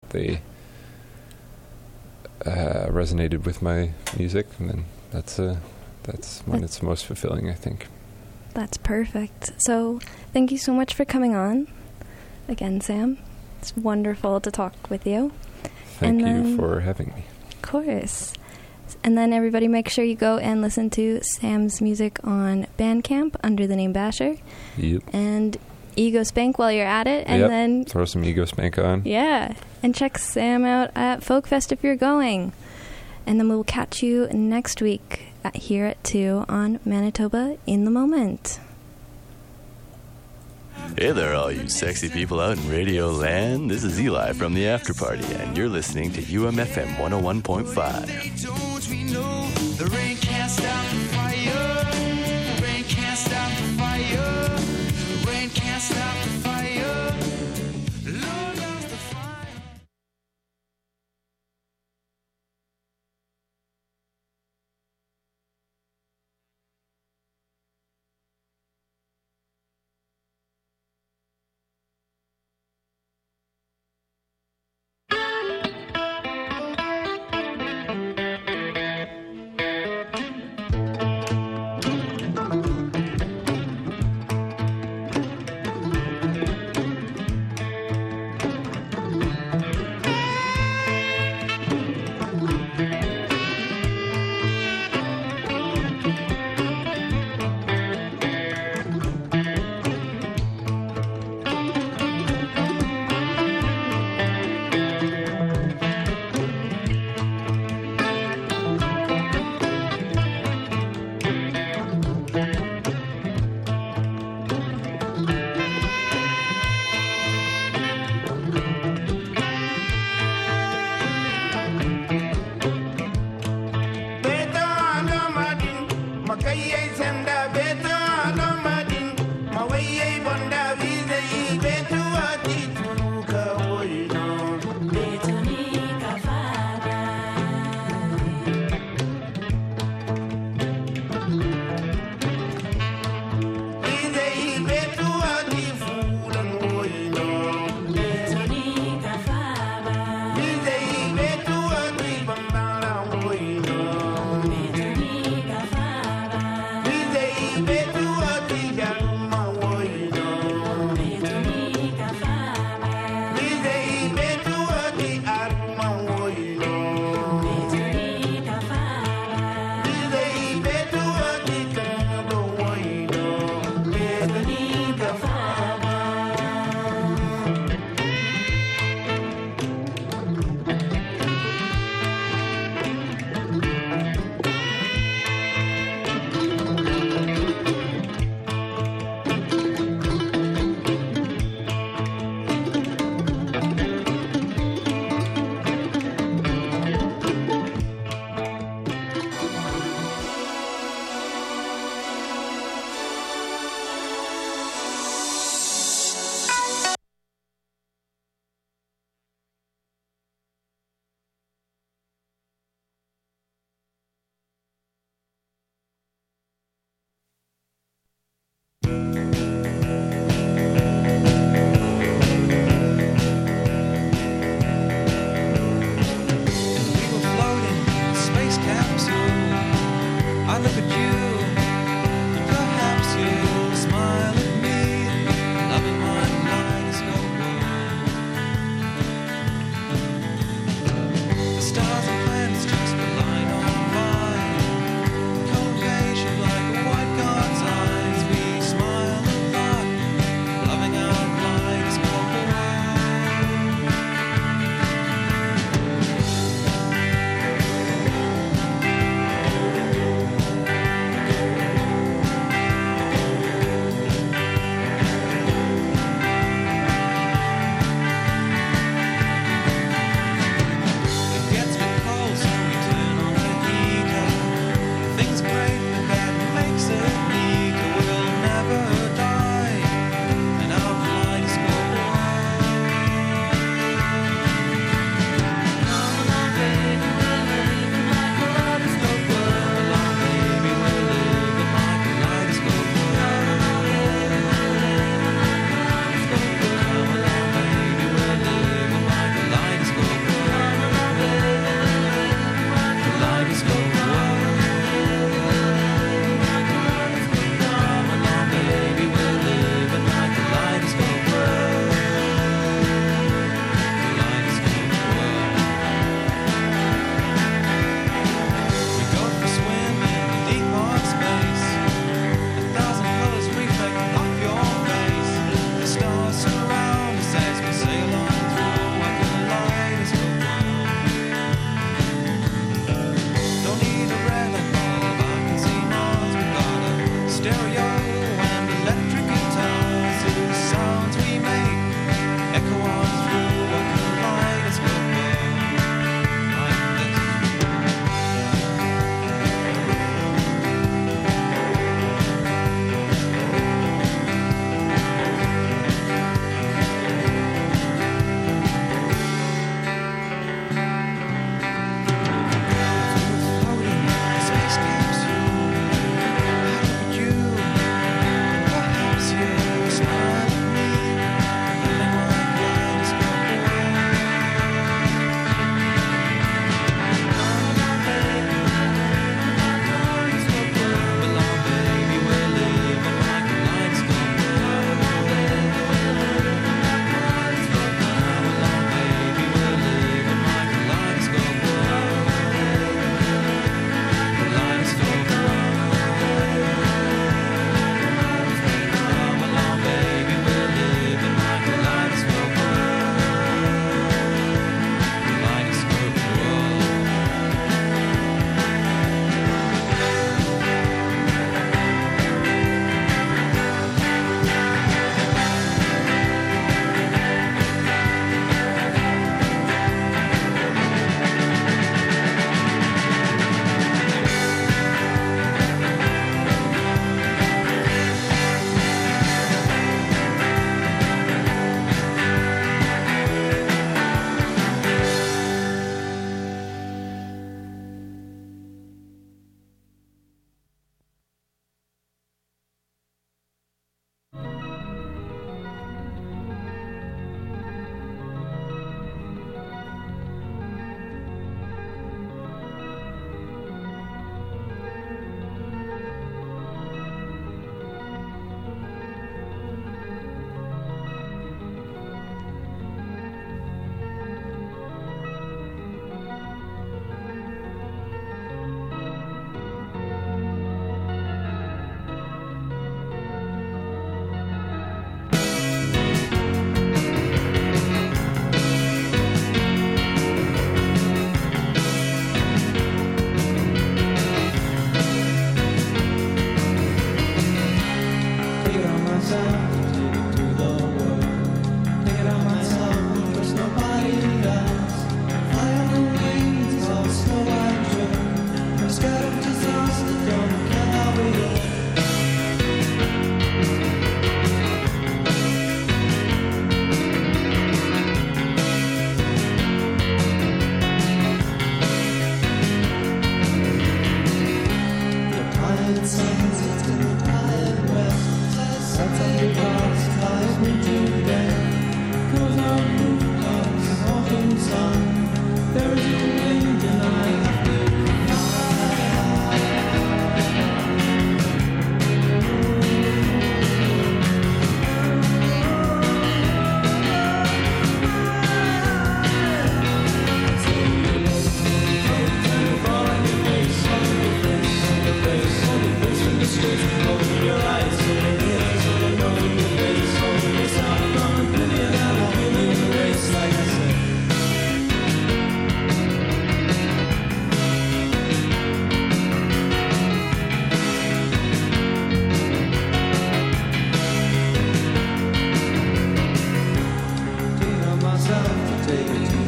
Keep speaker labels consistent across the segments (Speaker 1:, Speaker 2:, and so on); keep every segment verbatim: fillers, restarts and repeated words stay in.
Speaker 1: they uh, resonated with my music, and then that's uh, that's when it's most fulfilling, I think.
Speaker 2: That's perfect. So thank you so much for coming on again, Sam. It's wonderful to talk with you.
Speaker 1: Thank
Speaker 2: and
Speaker 1: you
Speaker 2: then,
Speaker 1: for having me.
Speaker 2: Of course. And then everybody make sure you go and listen to Sam's music on Bandcamp under the name Basher.
Speaker 1: Yep.
Speaker 2: And Ego Spank while you're at it. And
Speaker 1: yep.
Speaker 2: then
Speaker 1: throw some Ego Spank on.
Speaker 2: Yeah. And check Sam out at Folk Fest if you're going. And then we'll catch you next week at, here at two on Manitoba in the Moment.
Speaker 3: Hey there, all you sexy people out in Radio Land. This is Eli from the After Party, and you're listening to U M F M one oh one point five. The rain can't stop the fire. The rain can't stop the fire. The rain can't stop the fire. Lord loves the fire.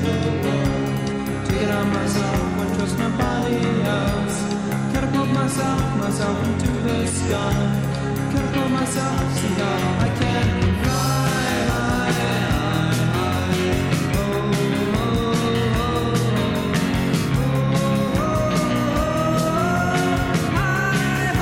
Speaker 4: the world. Take it on myself, I trust nobody else. Catapult myself, myself into the sky. Catapult myself, see how I can fly high, high, high. Oh, oh, oh, oh, oh, high,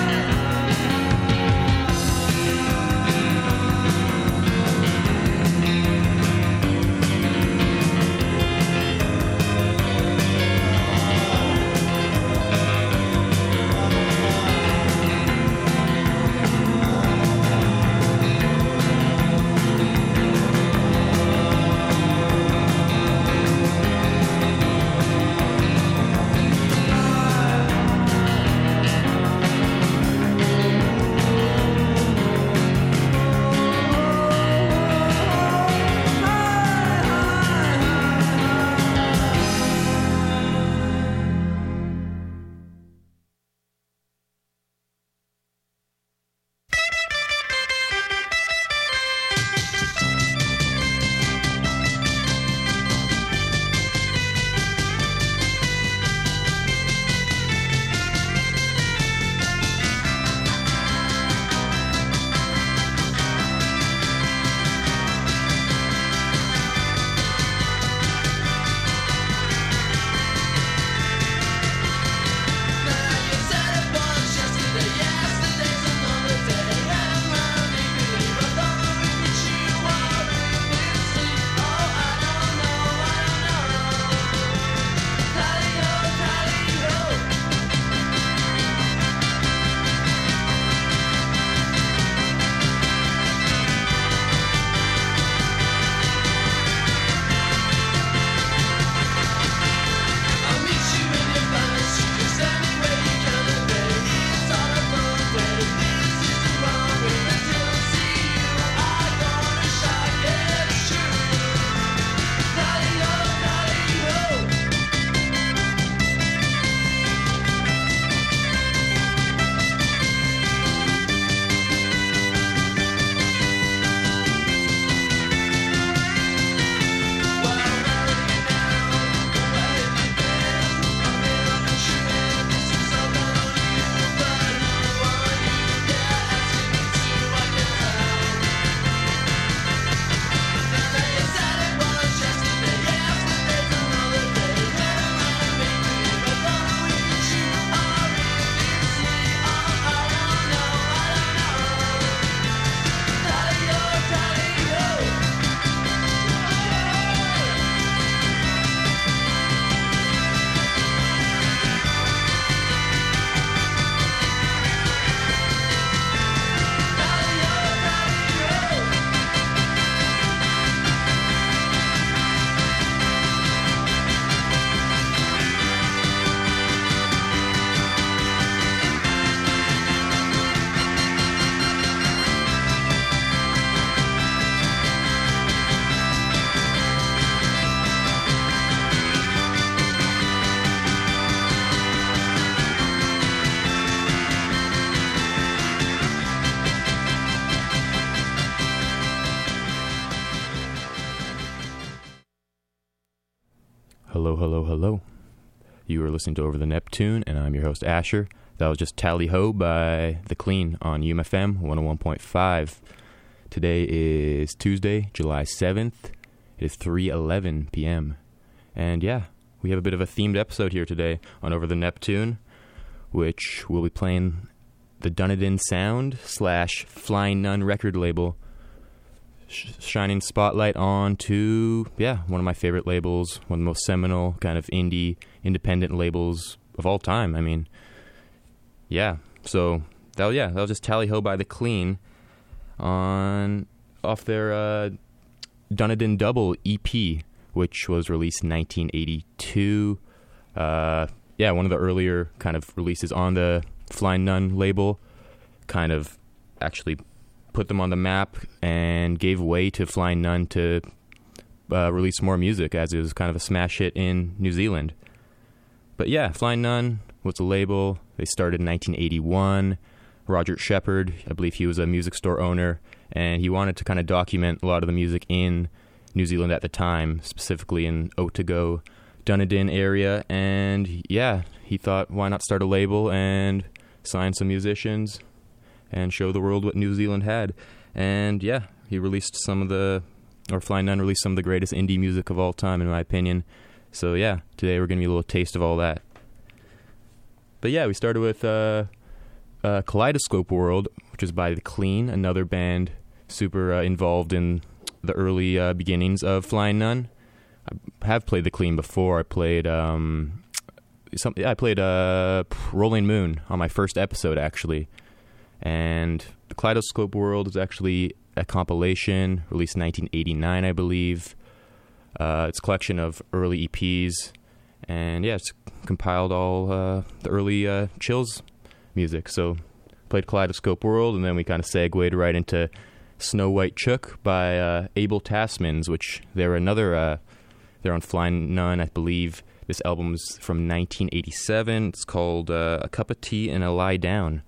Speaker 5: Hello, hello, hello. You are listening to Over the Neptune, and I'm your host, Asher. That was just Tally Ho by The Clean on U M F M one oh one point five. Today is Tuesday, July seventh. It is three eleven p.m. And yeah, we have a bit of a themed episode here today on Over the Neptune, which will be playing the Dunedin Sound slash Flying Nun record label, sh- shining spotlight on to, yeah, one of my favorite labels, one of the most seminal kind of indie, independent labels of all time. I mean, yeah, so that was, yeah, that was just Tally Ho by The Clean on off their uh, Dunedin Double E P, which was released in nineteen eighty-two. Uh, yeah, one of the earlier kind of releases on the Flying Nun label, kind of actually put them on the map and gave way to Flying Nun to uh, release more music, as it was kind of a smash hit in New Zealand. But yeah, Flying Nun was the label. They started in nineteen eighty-one. Roger Shepard, I believe he was a music store owner, and he wanted to kind of document a lot of the music in New Zealand at the time, specifically in Otago, Dunedin area. And yeah, he thought, why not start a label and sign some musicians and show the world what New Zealand had. And yeah, he released some of the, or Flying Nun released some of the greatest indie music of all time, in my opinion. So yeah, today we're going to be a little taste of all that. But yeah, we started with uh, uh, Kaleidoscope World, which is by The Clean, another band super uh, involved in the early uh, beginnings of Flying Nun. I have played The Clean before. I played um, something. I played uh, Rolling Moon on my first episode, actually. And the Kaleidoscope World is actually a compilation released in nineteen eighty-nine, I believe. Uh, it's a collection of early E Ps, and yeah, it's compiled all uh, the early uh, Chills music. So played Kaleidoscope World, and then we kind of segued right into Snow White Chook by uh, Abel Tasmans, which they're another. Uh, they're on Flying Nun, I believe. This album's from nineteen eighty-seven. It's called uh, A Cup of Tea and a Lie Down.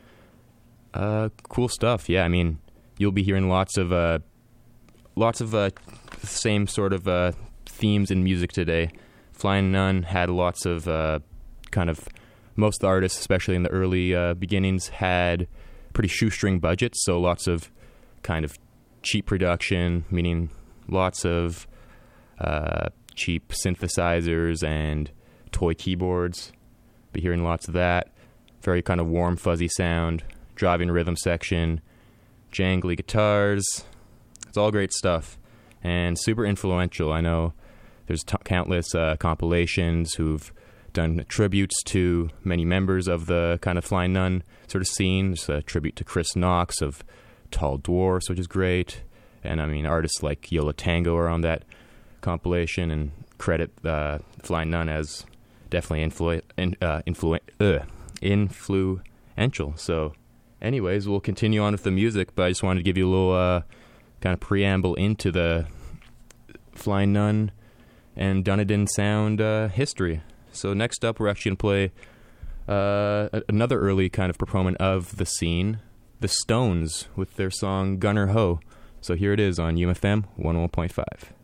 Speaker 5: Uh, cool stuff. Yeah, I mean, you'll be hearing lots of uh, lots of uh, same sort of uh, themes in music today. Flying Nun had lots of uh, kind of, most of the artists, especially in the early uh, beginnings, had pretty shoestring budgets, so lots of kind of cheap production, meaning lots of uh, cheap synthesizers and toy keyboards. Be hearing lots of that. Very kind of warm, fuzzy sound. Driving rhythm section, jangly guitars. It's all great stuff and super influential. I know there's t- countless uh, compilations who've done tributes to many members of the kind of Flying Nun sort of scene. There's a tribute to Chris Knox of Tall Dwarfs, which is great. And I mean, artists like Yo La Tengo are on that compilation, and credit uh, Flying Nun as definitely influ- in, uh, influ- uh, influential. So anyways, we'll continue on with the music, but I just wanted to give you a little uh, kind of preamble into the Flying Nun and Dunedin sound uh, history. So next up, we're actually going to play uh, another early kind of proponent of the scene, the Stones, with their song Gunner Ho. So here it is on U M F M one oh one point five.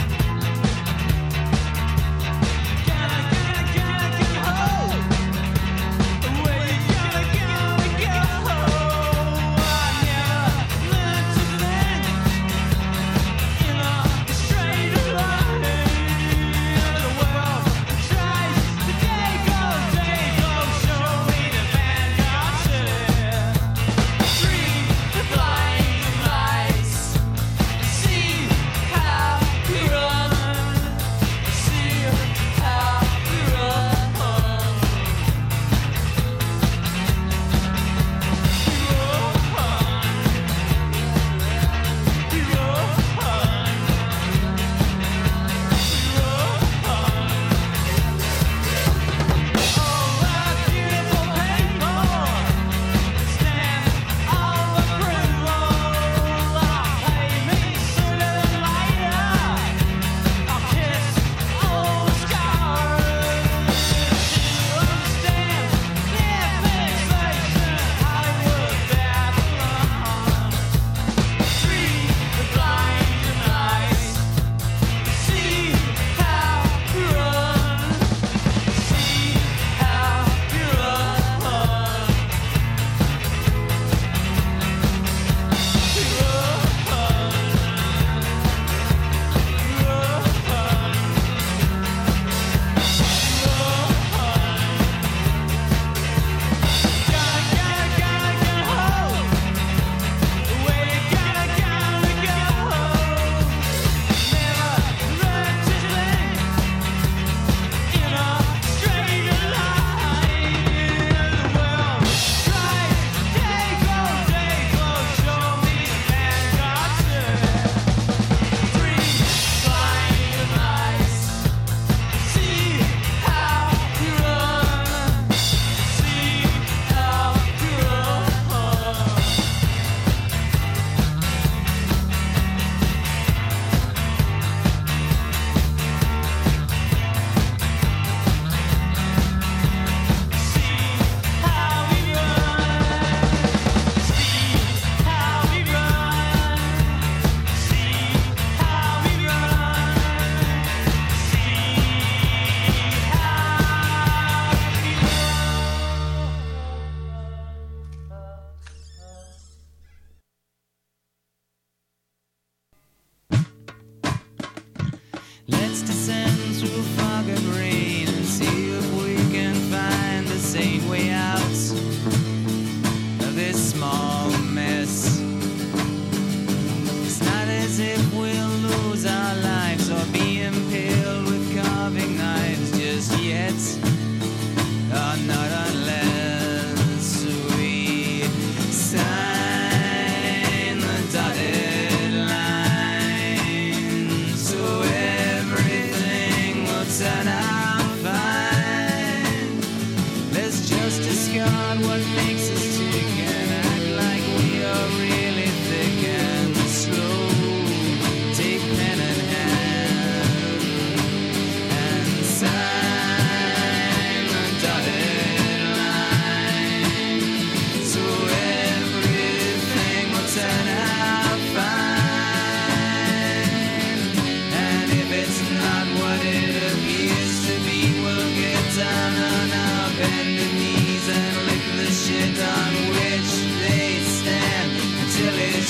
Speaker 4: Gunner, gunner, gunner, gunner, ho! let's descend through fog and rain and see if we can find the sane way out of this small mess. It's not as if we'll lose our lives or be impaled with carving knives just yet. Oh, not unless we sign the dotted line, so everything will turn out fine. Let's just discard what makes us tick and act like we are really thick and slow. Take pen and hand and sign the dotted line, so everything will turn out fine. And if it's not what it appears to be, we'll get down on our bended knees and lick the shit on which they stand until it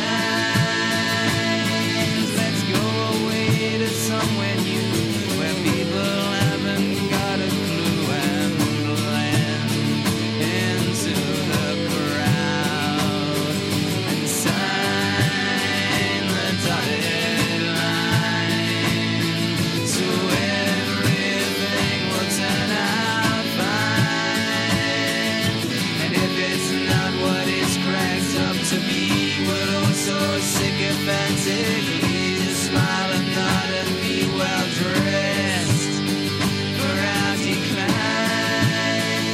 Speaker 4: shines. Let's go away to somewhere new where people haven't got a clue and blend into the crowd and sign the dotted line, so everything will turn out fine. And if it's not what it's cracked up to be, we'll also sycophantically just smile and nod and be well dressed for our decline.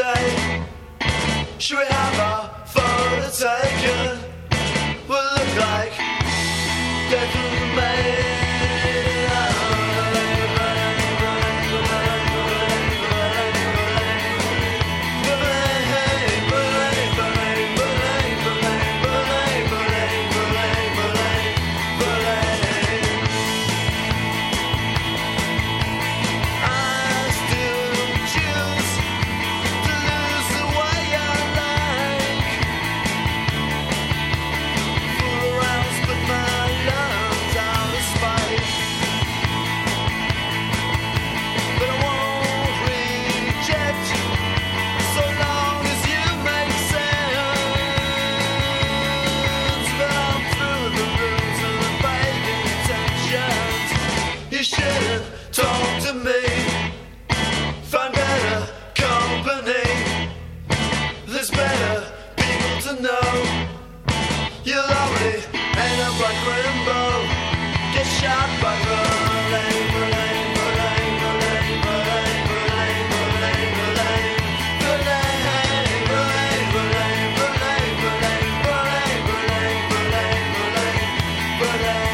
Speaker 6: day. Should we have our photo taken? We'll look like death of the maid. Talk to me, find better company. There's better people to know. You'll only end up like Rimbo, get shot by Verlaine, Verlaine, Verlaine, Verlaine, Verlaine, Verlaine, Verlaine, Verlaine, Verlaine, Verlaine, Verlaine, Verlaine, Verlaine, Verlaine, Verlaine, Verlaine, Verlaine.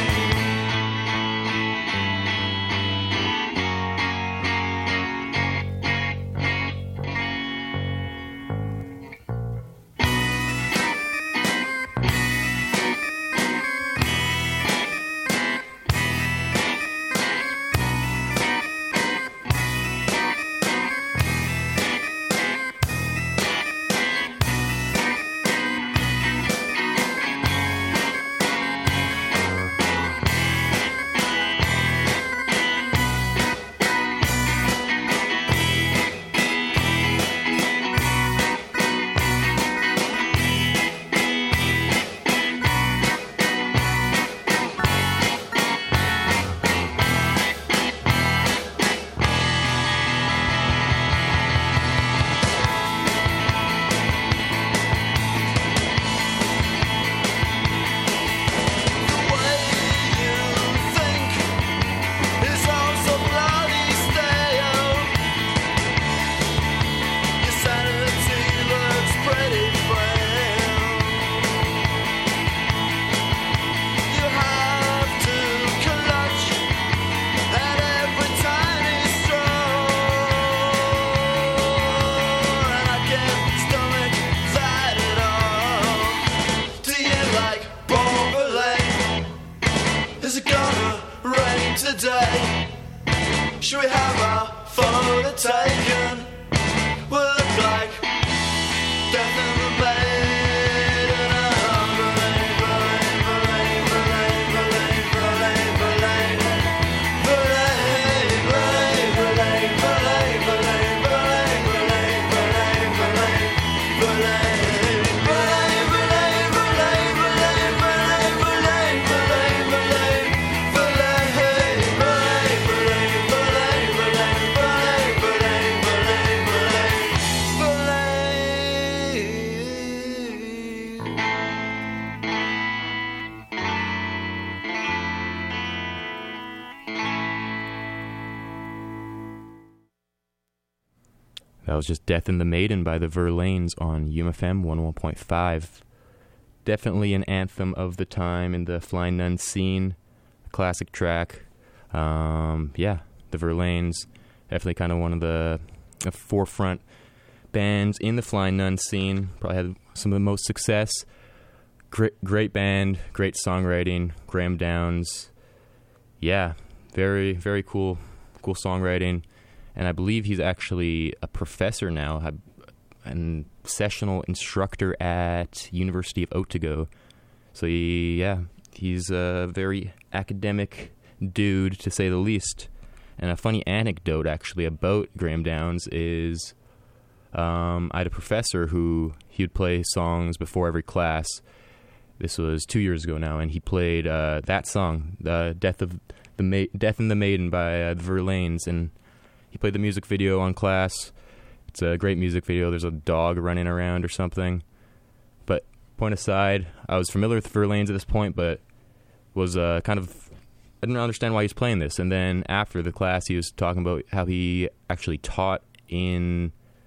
Speaker 6: Today, should we have our photo taken? We'll look like death in the maid. Verlaine, Verlaine, Verlaine, Verlaine, Verlaine, Verlaine, Verlaine, Verlaine, Verlaine, Verlaine, Verlaine, Verlaine, Verlaine, Verlaine, Verlaine, Verlaine.
Speaker 5: That was just Death in the Maiden by the Verlaines on U M F M one oh one point five. Definitely an anthem of the time in the Flying Nun scene. A classic track. Um, yeah, the Verlaines, definitely kind of one of the, the forefront bands in the Flying Nun scene. Probably had some of the most success. Great, great band, great songwriting. Graham Downes. Yeah, very, very cool, cool songwriting. And I believe he's actually a professor now, and sessional instructor at University of Otago. So he, yeah, he's a very academic dude, to say the least. And a funny anecdote, actually, about Graham Downes is um, I had a professor who he would play songs before every class. This was two years ago now, and he played uh, that song, "The Death of the Ma- Death in the Maiden" by uh, the Verlaines, and he played the music video on class. It's a great music video. There's a dog running around or something. But point aside, I was familiar with Verlaines at this point, but was uh, kind of, I didn't understand why he was playing this. And then after the class, he was talking about how he actually taught in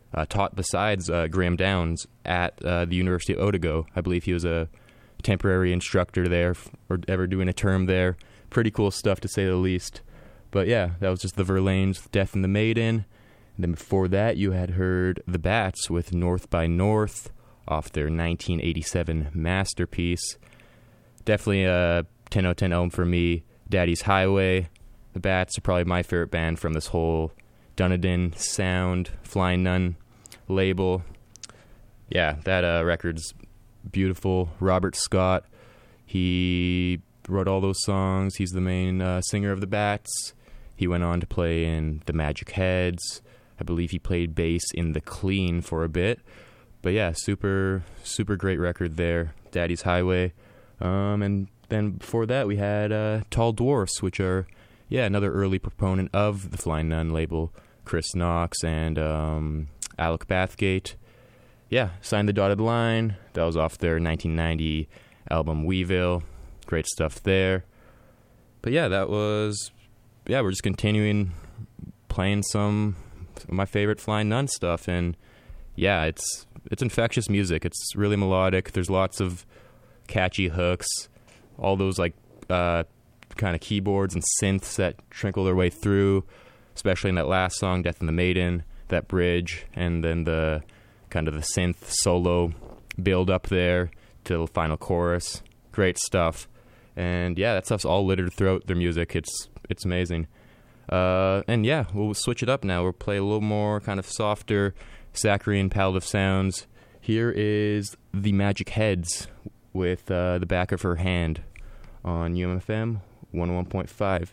Speaker 5: uh, taught besides uh, Graham Downs at uh, the University of Otago. I believe he was a temporary instructor there, or ever doing a term there. Pretty cool stuff, to say the least. But yeah, that was just the Verlaines with Death and the Maiden. And then before that, you had heard the Bats with North by North off their nineteen eighty-seven masterpiece. Definitely a ten out of ten album for me. Daddy's Highway. The Bats are probably my favorite band from this whole Dunedin sound, Flying Nun label. Yeah, that uh, record's beautiful. Robert Scott, he wrote all those songs. He's the main uh, singer of the Bats. He went on to play in the Magic Heads. I believe he played bass in The Clean for a bit. But yeah, super, super great record there, Daddy's Highway. Um, and then before that, we had uh, Tall Dwarfs, which are, yeah, another early proponent of the Flying Nun label. Chris Knox and um, Alec Bathgate. Yeah, Signed the Dotted Line. That was off their nineteen ninety album Weevil. Great stuff there. But yeah, that was, yeah, we're just continuing playing some of my favorite Flying Nun stuff. And yeah, it's it's infectious music. It's really melodic. There's lots of catchy hooks. All those like uh, kind of keyboards and synths that trickle their way through, especially in that last song, Death and the Maiden, that bridge, and then the kind of the synth solo build up there to the final chorus. Great stuff. And yeah, that stuff's all littered throughout their music. It's it's amazing. Uh, and yeah, we'll switch it up now. We'll play a little more kind of softer, saccharine palette of sounds. Here is The Magic Heads with uh, The Back of Her Hand on U M F M one oh one point five.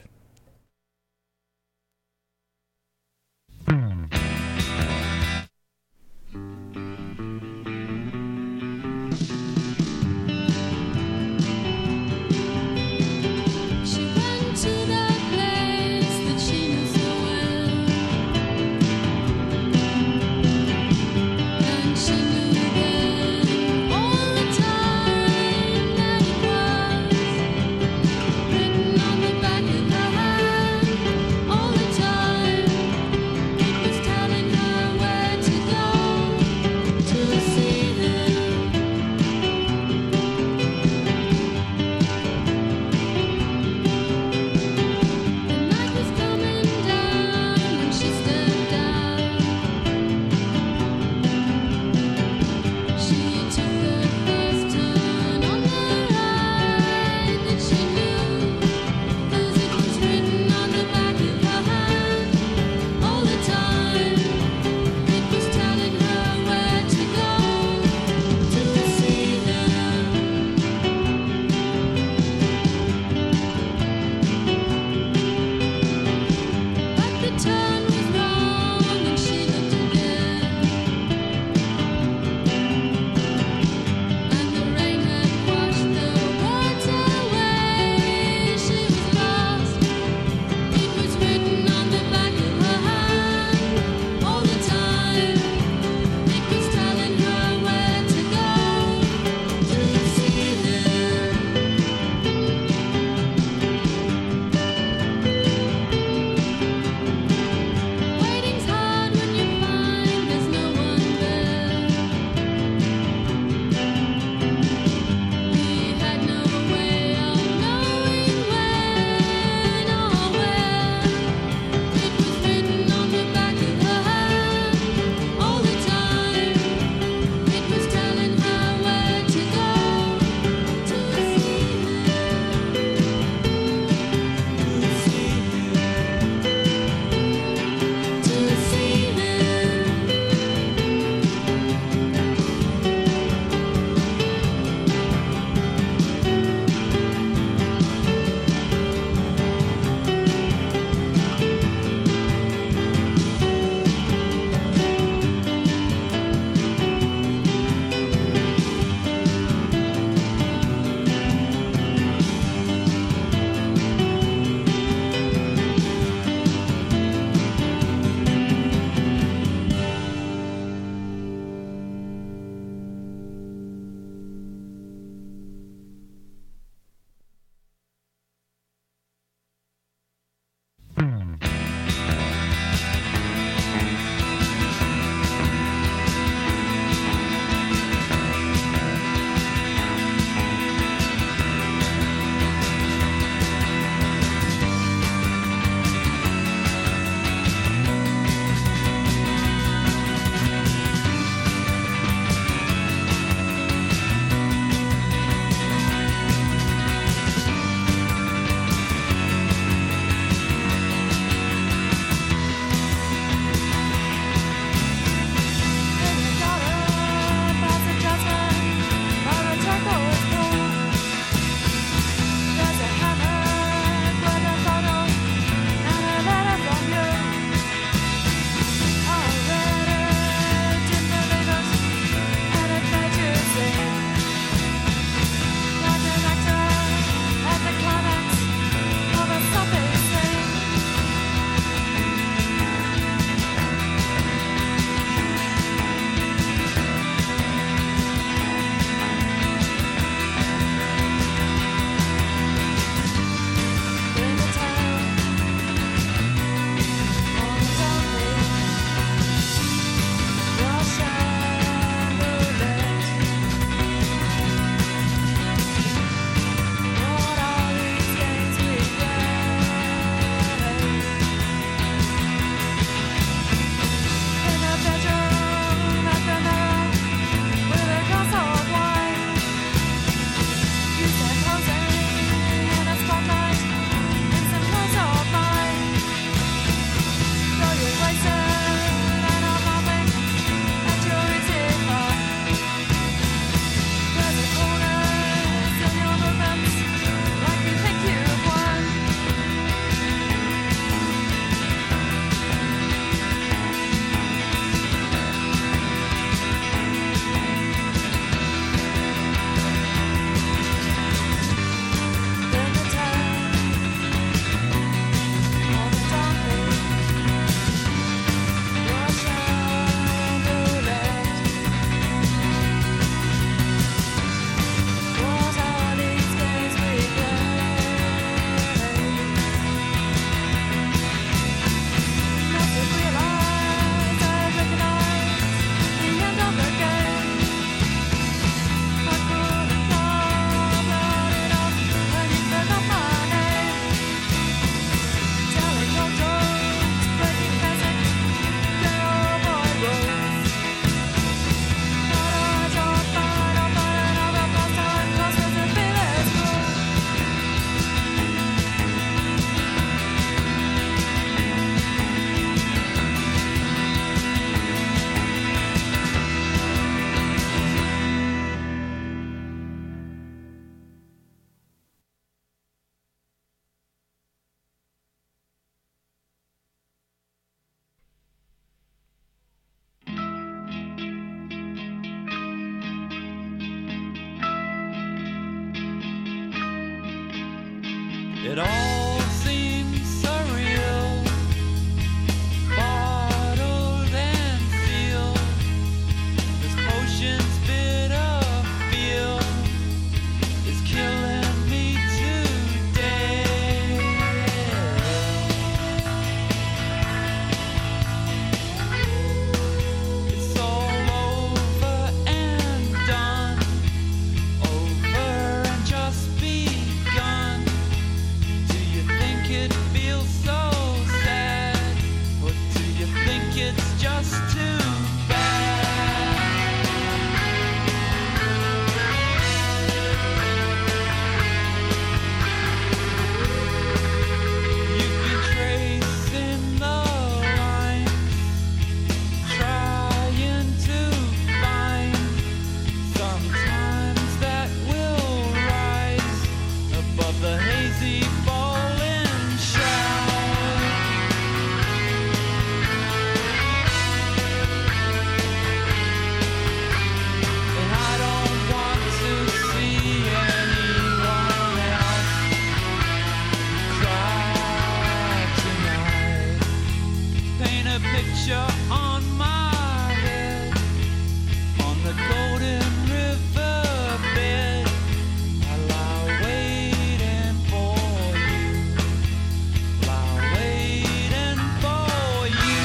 Speaker 4: It all seems surreal, bottled and sealed. This potion's bitter feel is killing me today. It's all over and done, over and just begun. Do you think it feels so sad, or do you think it's just too bad? You've been tracing the lines, trying to find sometimes that will rise above the hazy falling shroud. And I don't want to see anyone else cry tonight. Paint a picture on my head, on the golden river bed. I lie waiting for you, lie waiting for you.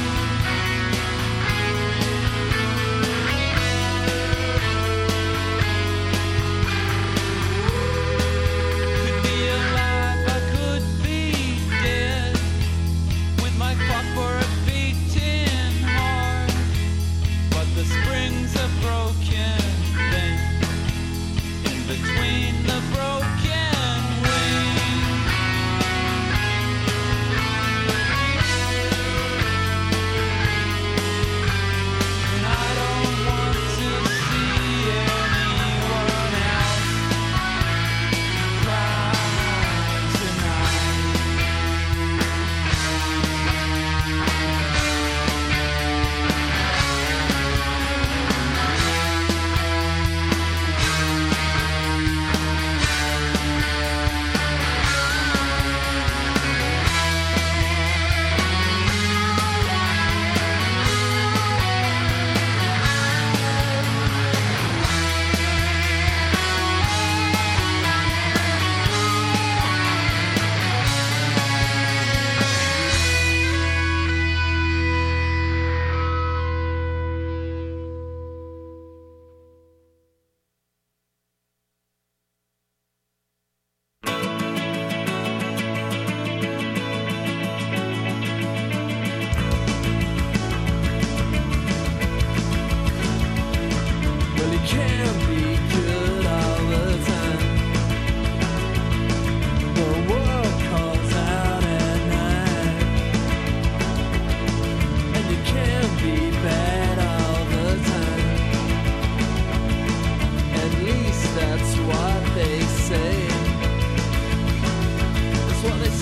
Speaker 4: Could be alive, I could be dead, with my clockwork beating hard. But the springs are broken, then in between the broken wings. And I don't want to see anyone else cry tonight. Well, you can't be good all the time. The world calls out at night, and you can't be bad all the time. At least that's what they say. That's what they say.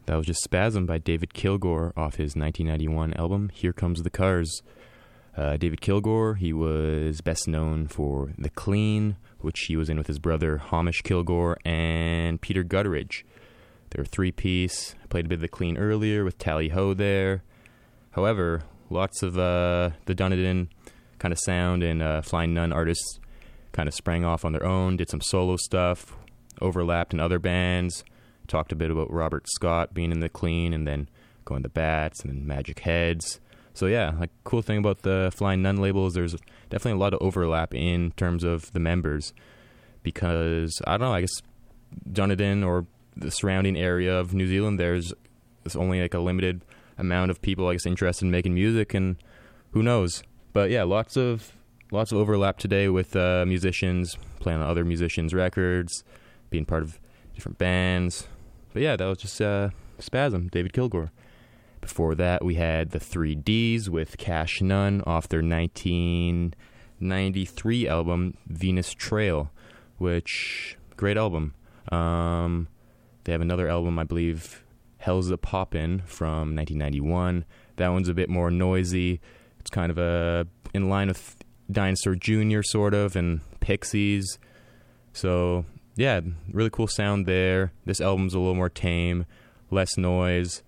Speaker 5: that was just Spasm by David Kilgour off his nineteen ninety-one album, Here Comes the Cars. Uh, David Kilgour, he was best known for The Clean, which he was in with his brother Hamish Kilgour and Peter Gutteridge. They were three-piece. I played a bit of The Clean earlier with Tally Ho there. However, lots of uh, the Dunedin kind of sound and uh, Flying Nun artists kind of sprang off on their own, did some solo stuff, overlapped in other bands, talked a bit about Robert Scott being in The Clean and then going to Bats and then Magic Heads. So yeah, like cool thing about the Flying Nun label is there's definitely a lot of overlap in terms of the members because, I don't know, I guess Dunedin or the surrounding area of New Zealand, there's, there's only like a limited amount of people, I guess, interested in making music, and who knows. But yeah, lots of lots of overlap today with uh, musicians playing on other musicians' records, being part of different bands. But yeah, that was just uh, Spasm, David Kilgour. Before that, we had the three Ds with Cash Nunn off their nineteen ninety-three album, Venus Trail, which, great album. Um, they have another album, I believe, Hell's a Poppin' from nineteen ninety-one. That one's a bit more noisy. It's kind of a in line with Dinosaur Junior sort of, and Pixies. So, yeah, really cool sound there. This album's a little more tame, less noise.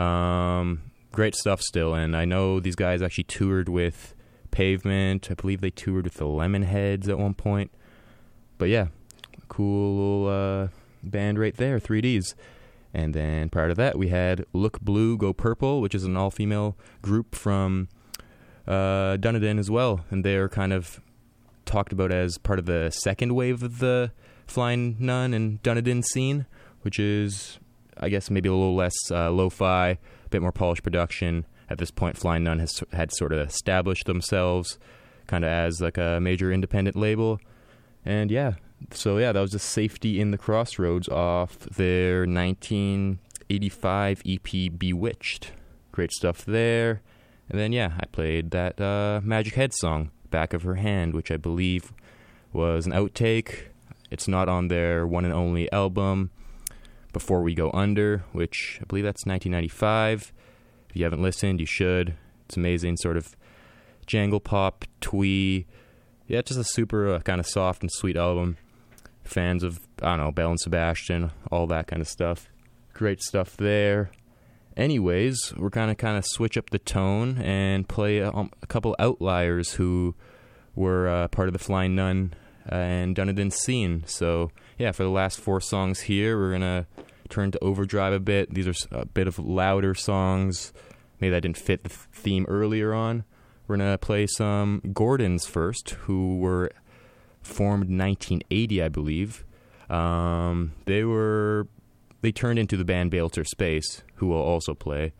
Speaker 5: Um, great stuff still, and I know these guys actually toured with Pavement. I believe they toured with the Lemonheads at one point. But yeah, cool little uh, band right there, three Ds. And then prior to that, we had Look Blue, Go Purple, which is an all-female group from uh, Dunedin as well. And they're kind of talked about as part of the second wave of the Flying Nun and Dunedin scene, which is, I guess, maybe a little less uh, lo-fi, a bit more polished production. At this point, Flying Nun has had sort of established themselves kind of as like a major independent label. And yeah, so yeah, that was just Safety in the Crossroads off their nineteen eighty-five E P Bewitched. Great stuff there. And then yeah, I played that uh, Magic Head song, Back of Her Hand, which I believe was an outtake. It's not on their one and only album, Before We Go Under, which I believe that's nineteen ninety-five. If you haven't listened, you should. It's amazing, sort of jangle pop, twee. Yeah, just a super uh, kind of soft and sweet album. Fans of, I don't know, Belle and Sebastian, all that kind of stuff. Great stuff there. Anyways, we're going to kind of switch up the tone and play a, um, a couple outliers who were uh, part of the Flying Nun uh, and Dunedin scene. So, yeah, for the last four songs here, we're going to turn to overdrive a bit. These are a bit of louder songs. Maybe that didn't fit the theme earlier on. We're going to play some Gordons first, who were formed in nineteen eighty, I believe. Um, they were... They turned into the band Balter Space, who will also play.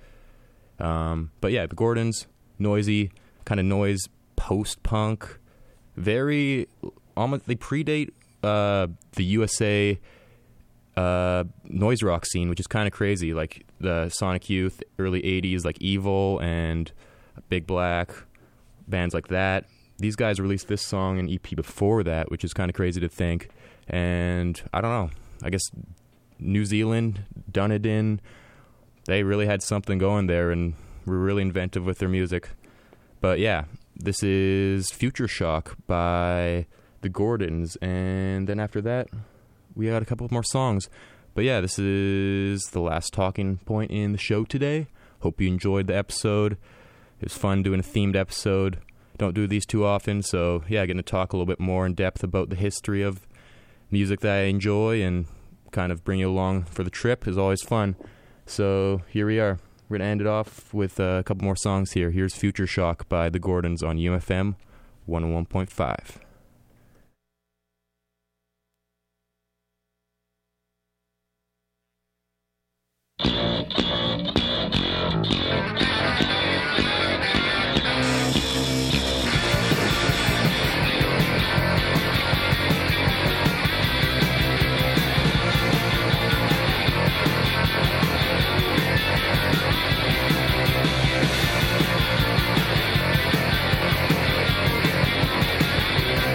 Speaker 5: Um, but yeah, the Gordons, noisy, kind of noise, post-punk, very, almost, they predate uh, the U S A uh, noise rock scene, which is kind of crazy, like the Sonic Youth, early eighties, like Evil and Big Black, bands like that. These guys released this song and E P before that, which is kind of crazy to think. And I don't know, I guess New Zealand, Dunedin, they really had something going there and were really inventive with their music. But yeah, this is Future Shock by the Gordons, and then after that, we got a couple more songs. But yeah, this is the last talking point in the show today. Hope you enjoyed the episode. It was fun doing a themed episode. Don't do these too often, so yeah, getting to talk a little bit more in depth about the history of music that I enjoy and kind of bring you along for the trip is always fun. So here we are. We're going to end it off with a couple more songs here. Here's Future Shock by the Gordons on U F M one oh one point five.
Speaker 6: We'll be right back.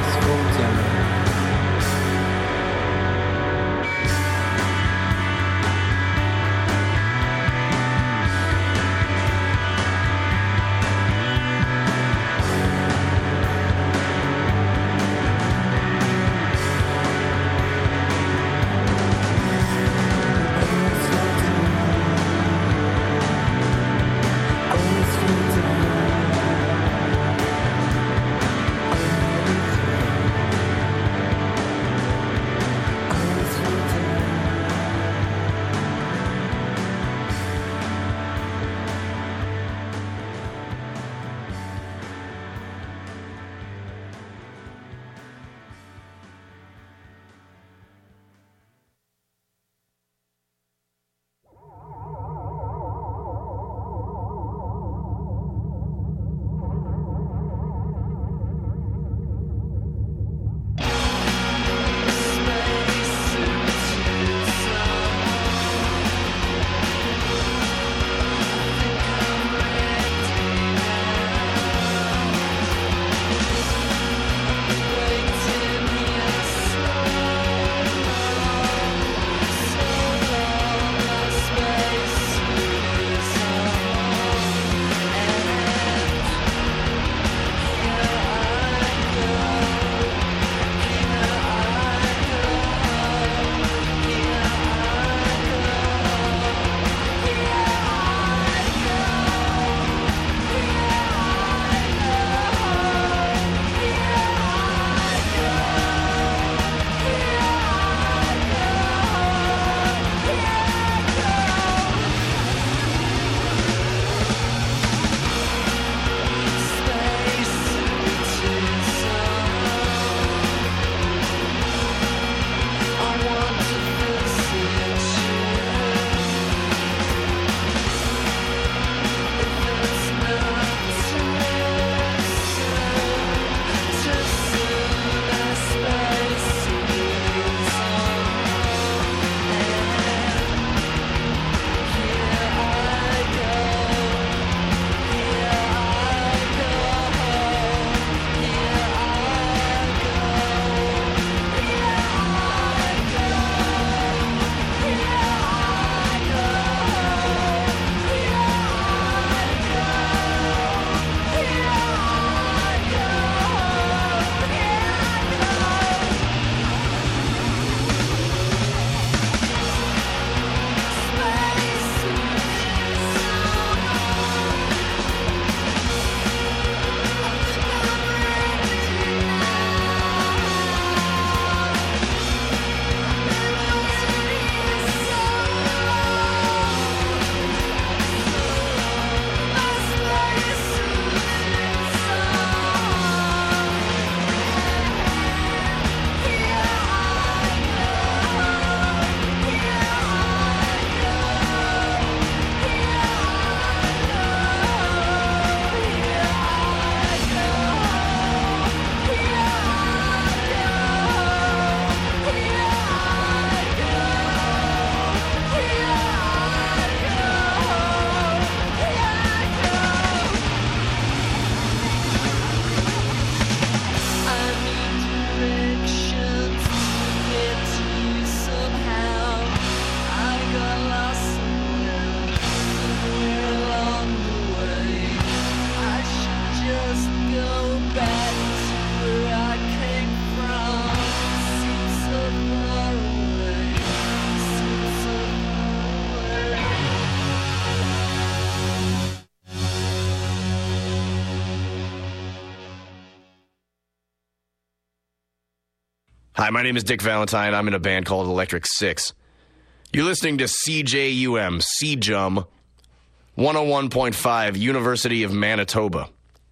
Speaker 7: Hi, my name is Dick Valentine. I'm in a band called Electric Six. You're listening to C J U M, C J U M, one oh one point five, University of Manitoba.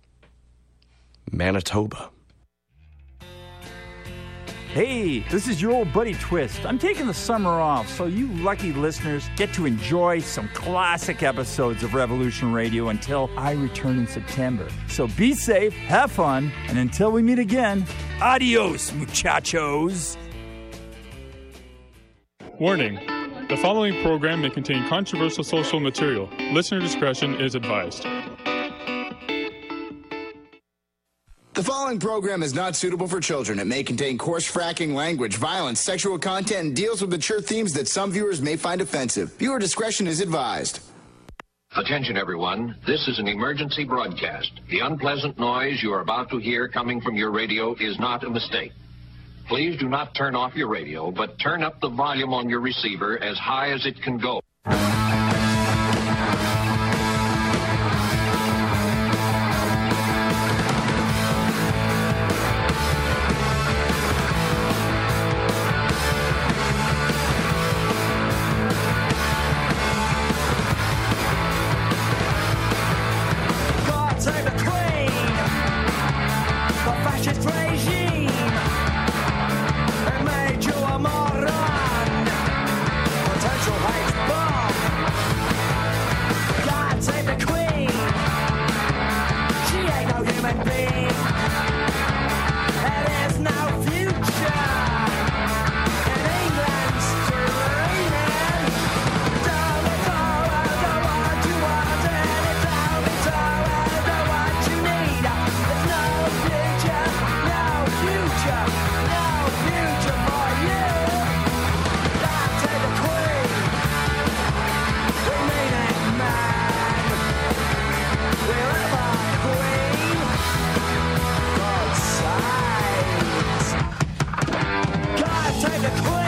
Speaker 7: Manitoba.
Speaker 8: Hey, this is your old buddy Twist. I'm taking the summer off, so you lucky listeners get to enjoy some classic episodes of Revolution Radio until I return in September. So be safe, have fun, and until we meet again, adios, muchachos.
Speaker 9: Warning. The following program may contain controversial social material. Listener discretion is advised.
Speaker 10: The following program is not suitable for children. It may contain coarse fracking language, violence, sexual content, and deals with mature themes that some viewers may find offensive. Viewer discretion is advised.
Speaker 11: Attention, everyone. This is an emergency broadcast. The unpleasant noise you are about to hear coming from your radio is not a mistake. Please do not turn off your radio, but turn up the volume on your receiver as high as it can go. Take the queen.